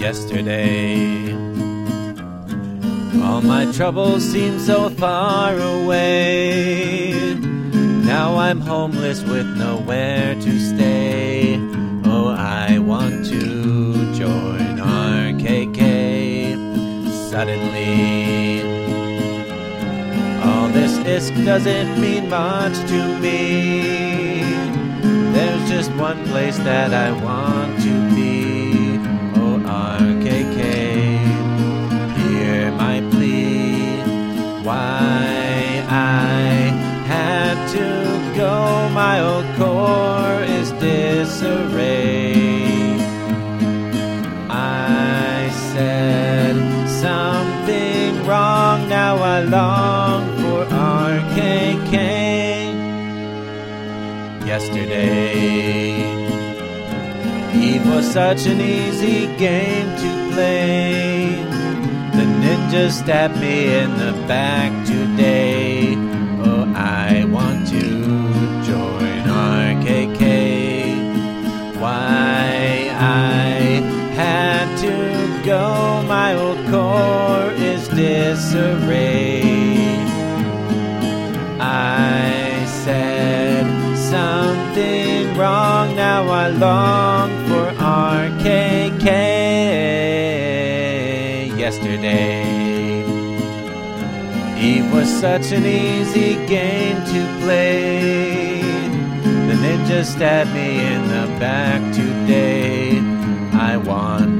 yesterday. All my troubles seem so far away. Now I'm homeless with nowhere to stay. Oh, I want to join RKK. Suddenly, all this ISK doesn't mean much to me. There's just one place that I want to be. Oh, RKK, hear my plea. Why I had to go, my old core is disarray. I said something wrong, now I long for RKK. Yesterday, Eve was such an easy game to play. The ninja stabbed me in the back today. Oh, I want to join RKK. Why I had to go, my old core is disarray. I said something wrong, now I long for RKK. Yesterday, Eve was such an easy game to play. The ninja stabbed me in the back today. I want